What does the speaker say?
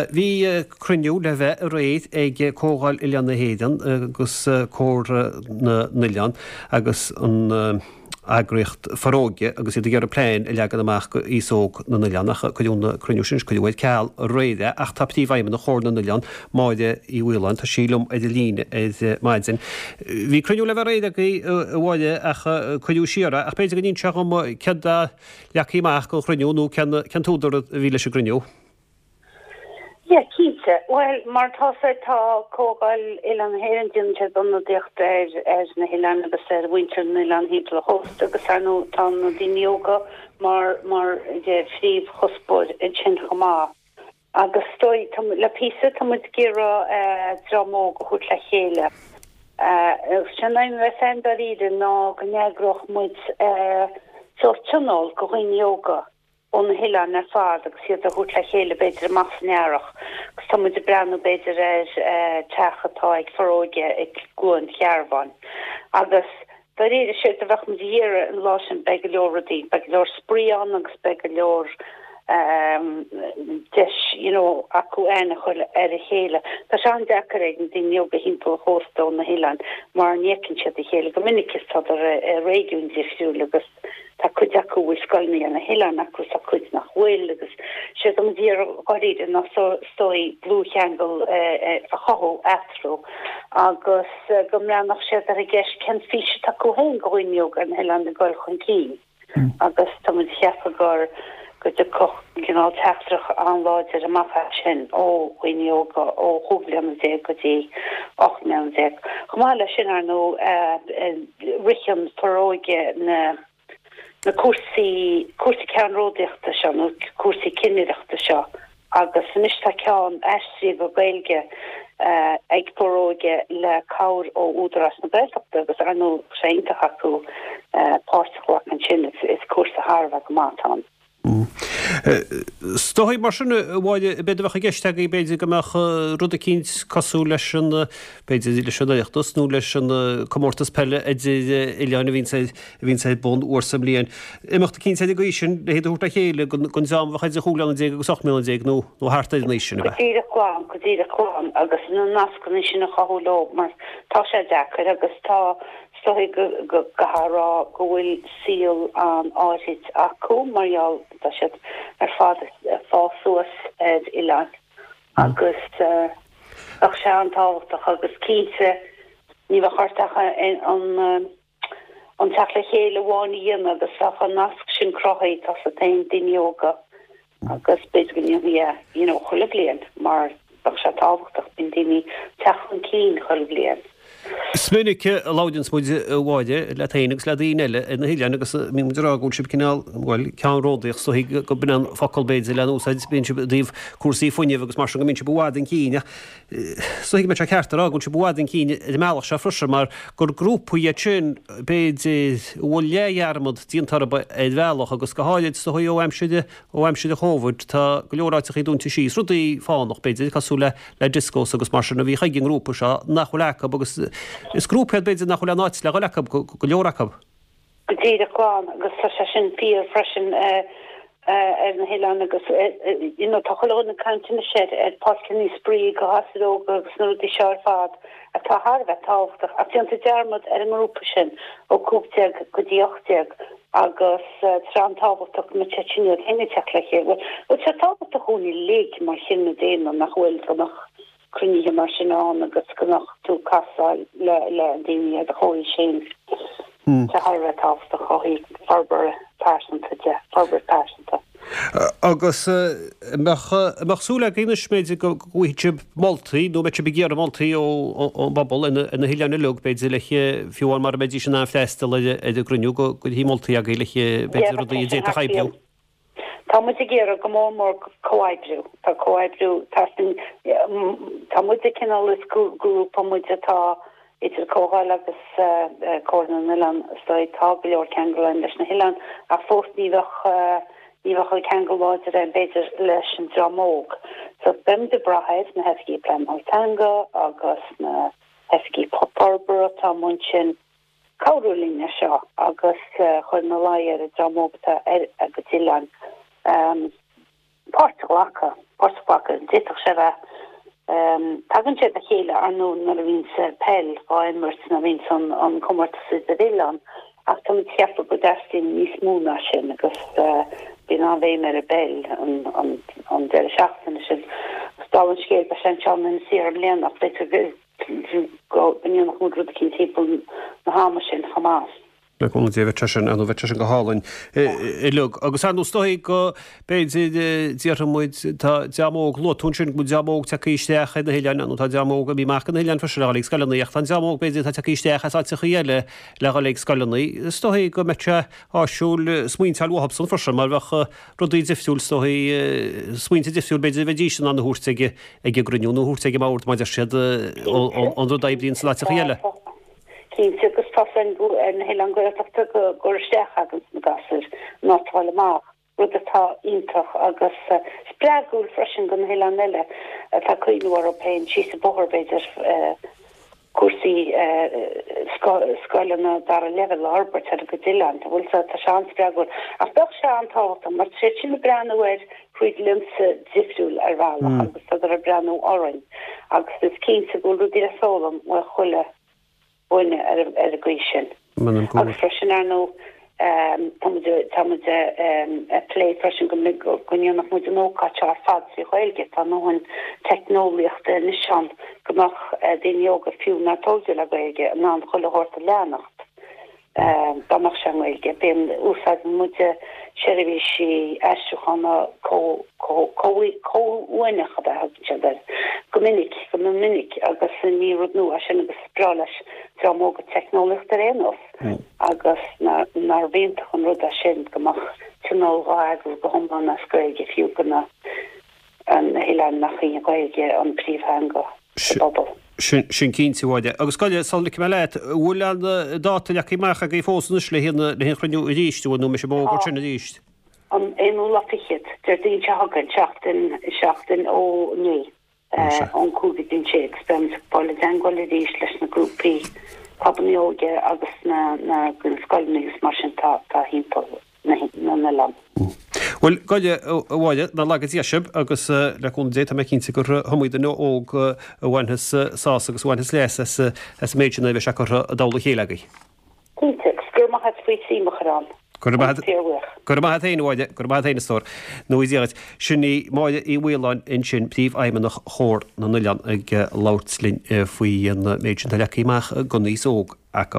Bhí cruniú le bheith a réad ag cógáil i leanna héidean agus cór na Nillan agus an agriocht faróge agus iad gur a pléin i legan amach ísóg na Nillanach chuúna cruniú sin chuúid ceall réide ach taptí bhaimime na chór na Nillan máide í bhhuilan tá sílumm idir líne maidsin. Bhí cruniú le bheith réide bháide ach chuú siara ach beidir go níon teachom cead leachíach go cruniúnú cean túdar a bhíle se cruniú. Ja, Keitse. Wel, mar tasa tá cógáil ilan héan dinse donna diocht na hilan agus winter na ilan hídla host agus anú tá na dinioga mar de fríf chospod sin chomá. Agus stoi le písa tamid gira dramóg chut le chéile. Sinnaim wesan daríide ná go neagroch muid sortionol go yoga. On hilan fad agus siad a hút le chéile beidir mas nearach gus tamid de brenn beidir techatá ag faróige ag gúin chearban agus dar éidir sé a bheith mudíire an lásin begaleoradí begaleor spríán agus begaleor acu ena chuil ar a chéile Tá se an dechar ag an daine go himple hóstó na hilan mar niekin se a chéile go minicus tá a réún difriúil agus Tá chud acu bhuiáilnaí an na hilan acu sa chud nach bhfuil agus sé am díar goíide nach stoi blúcheangal a choú etro agus go mleannach sé ar a gceist cen físe taú hain gohuiineog an hilan na goil chun cí agus tá chefa go de koch gná tetrach anláidir a mafa sin ó huineoga ó húbliam dé go dtí 8 me. Chomáile sin ar nó richan paróige na cuasí cean ródiachta se nó cuasí cineireachta seo agus nista cean eistrí go gailge ag paróige le cáir ó údaras na Belfachta agus anú séintach acu páirteach an sin is cuasa Harvard go mátán. Stohaid mar sin bháide beidir bhecha gceiste í beidir goach rud a cíns cosú leis an beidir le sinnaachtas nó leis an commórtas pelle i leanna vín sé bun uorsam líon. Imachta cín sé go sin le héad úta chéile gon samhaid a chúlan dé agus 8 milliún nó harta nísin. Godíad chláán agus nó nascan sin a chaúló mar tá sé dechar agus tá stohi go gará go bhfuil síl an áit acu marall tá siad ar fád fásuas Ilan agus ach sé an táhachtach agus císe ní bh chartacha an tela chéile bháinna dhéana agus a chu nasc sin crothaí tá sa tain dinioga agus beidir go chuile blian mar ach sé táhachtach bin daoine techan cín chuile blian. Sminnice a láidins muid bháide le taanagus le daoine na hiilean agus mírágún sib cinál bhil cean ródaíoch so go bin focailbéid le úsáid bíon si díomh cuasaí foiineh agus mar go mín si bháin cíine. So me se ceartarrágún si bháin cíine i meach se frisin mar gur grúpaí sin béid bhfuil léhearmod díontar bhealach agus go háid so óimside chóhaid tá go leoráiteach dúnta síos rudaí fánach beidir cosú le discós agus mar na bhí chaigin grúpa se nachhuilecha agus is grúphead beidir nach le náit le golecab go leorachab. Godíad aháin agus sa sin pí freisin ar na hilan agus táchaá na cantina sé pácinní sprí go hasadó agus nuí seár fad a tá Harbheith táhachtach a tianta dearmad ar an grúpa sin ó cúpteag go díochtteag agus trán táhachtach me tetíúd hinine teach le chéir. Bud sé táhachtach chuúní lé mar sin na déana nach bhfuil nach cruníthe mar sin an agus go nach tú casa le daine a choí sin. Tá Harbheith táhachtach choí farbar pásanta. Agus machsúla gine sméid go gohíte Maltaí nó mete begéar Maltaí ó Babal ina hiileanna lug beidir leiche fiúáil mar méidir sin an fleistal idir gruniú go hí Maltaí a leiche beidir í dé a chaibbrú. Tá mu géar go mór coáibbrú tá coáibbrú tá mu cinál is grúpa mu atá idir cóáil agus cóna Ilan stoi tá go leor ceangail leis na hiilean a fósníhach níhachil ceangaláidir an beidir leis an dramóg. So bim de braheid na hefigi plan Altanga agus na hefigi Poparborough tá mun cáúlíne seo agus chuir na láir a dramógta a go Ilan. Páirteach Portbak dit se tagan sé a chéile anú na a vín se pell á immers na vín an kommmer si a villan ach tá chefa go destin nís múna sin agus bin an bvé mer a bell an de seachtain sin sta ske a se an si len ach go ben nach moet kin tepel na ha sin Hamas. Leúna dé bheit an bheit go hálainn lu agus an stoí go béidir tá deamóg lo tún sin go deamóg takeíisteach na héilean an tá deamóg a bhí meach na héilean ferálaigh scalannaíocht an deamóg béidir tá takeíisteachchas á chéile leálaigh scalannaí stoí go mete ásúil smuointeil wahabsan forsa mar bhecha rodí difsiúil stoí smuointe difsiúil beidir bheitdíisian an na húrteige ag gruniú húrteige máirt maidir siad an daibblionn sa chéile. Agus tafen en heel an gosteach agus na gasir nátáile maach rud atá intach agus spreagúil fresin gon heel an eile tá cuiinú Européin sí a boharbeidir cuasí scoilena dar a level Albert a go Dylan bhil tá sean spreagúil ach doch se antáta mar sé sin breanhir chuid limse difriúil ar bhela agus tá a breanú orin agus is cínta go rudí a sólam wa chuile bune a gweisian. Agus fresin no play fresin gonach mu nóá ar fad sé chhilge an nóhan technoliacht nisan gomach den yoga fiú na tolge a goige an ná cholle horta lenacht. Damach seige ben úsá mu sévi si eúchanna cóhainech a gominnig agus ní rudnú a sin agus sprales móga technolicht rénos agus nar vínt an rud a sin gomach tunóá agus go homban na sskoige fiú gona an héile nach chi goige an príomhhanga bobbal. Sin cíntíháide. Agus scoile salna me leit bhfuil an dáta leach mecha go fósannis le hena le hen chruú a ríistú nó me se bógur sinna ríist. An éú lafichiid der dín segan seachtain ó ní an cúga dín sé experimt bála dengáil ríis leis na grúpaí cabníóge agus na gon scoilnigus mar sin tá hímpel na lam. Well gaide bháide na legad díisib agus leún déta me cinnta gur thomuide nó óg bhainthas sás agus bhainthas leis as méidna bheith se chu dála chélegaí. Cínta gur mai faoi síimecharán. Gur héinháide gur héine stór nó díad sinní máide í bhhéáin in sin príomh aimimeach chóir na nulean ag láirtlín faoi an méidin lechaíach go níos óg